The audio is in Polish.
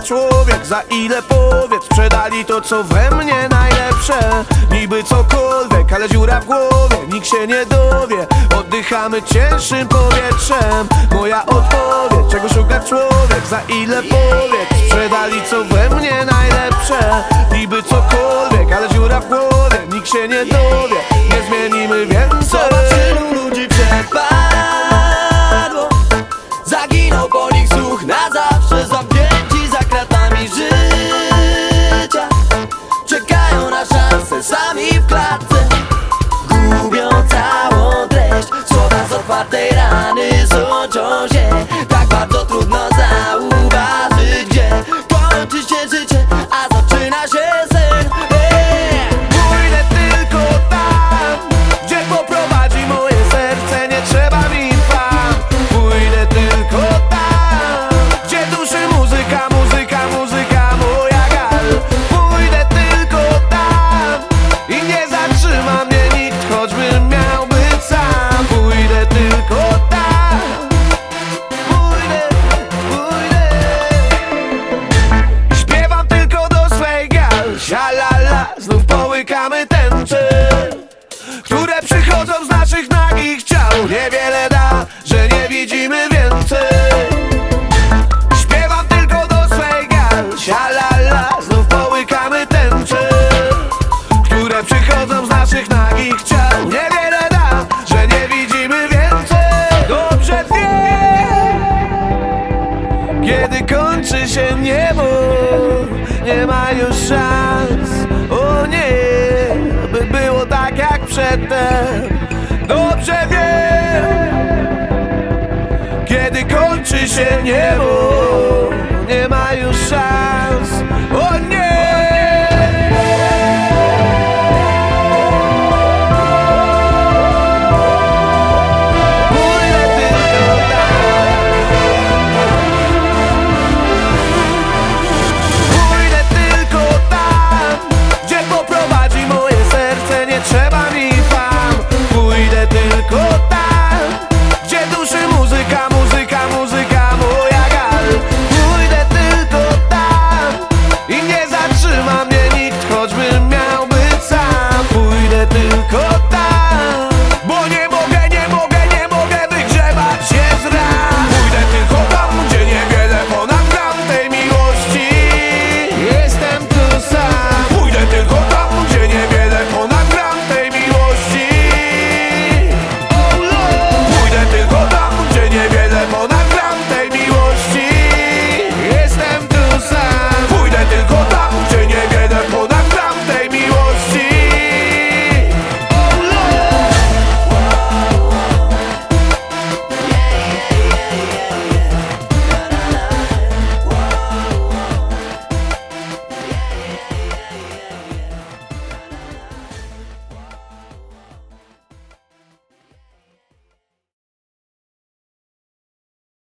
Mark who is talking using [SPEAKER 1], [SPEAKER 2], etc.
[SPEAKER 1] człowiek, za ile powiedz? Sprzedali to, co we mnie najlepsze. Niby cokolwiek, ale dziura w głowie, nikt się nie dowie. Oddychamy cięższym powietrzem. Moja odpowiedź, czego szuka człowiek, za ile powiedz? Sprzedali, co we mnie najlepsze. Niby cokolwiek, ale dziura w głowie, nikt się nie dowie. Nie zmienimy więcej.
[SPEAKER 2] Zobacz, ilu ludzi przepadło, zaginął po nich słuch na zawsze. Zamknięci za kratami życia, czekają na szansę sami w klatce. Gubią całą treść, słowa z otwartej rany sączą się. Tak bardzo trudno zauważyć, gdzie kończy się życie, a zaczyna się sen.
[SPEAKER 1] Pójdę tylko tam, gdzie poprowadzi moje serce, nie trzeba mi fan. Pójdę tylko tam, gdzie duszy muzyka, muzyka, muzyka moja gal. Pójdę tylko tam i nie zatrzyma mnie nikt, choćbym miał być sam. Pójdę tylko tam, pójdę. Śpiewam tylko do swej gal, sialala, znów połykamy tęcze, które przychodzą z naszych nagich ciał. Niewiele da, że nie widzimy więcej. Śpiewam tylko do swej gal, sialala, znów połykamy tęcze, które przychodzą z naszych nagich ciał. Niewiele da, że nie widzimy więcej. Dobrze wiem, kiedy kończy się niebo, nie ma już szans. O nie, by było tak jak przedtem. Dobrze wiem, kiedy kończy się niebo, nie ma już szans.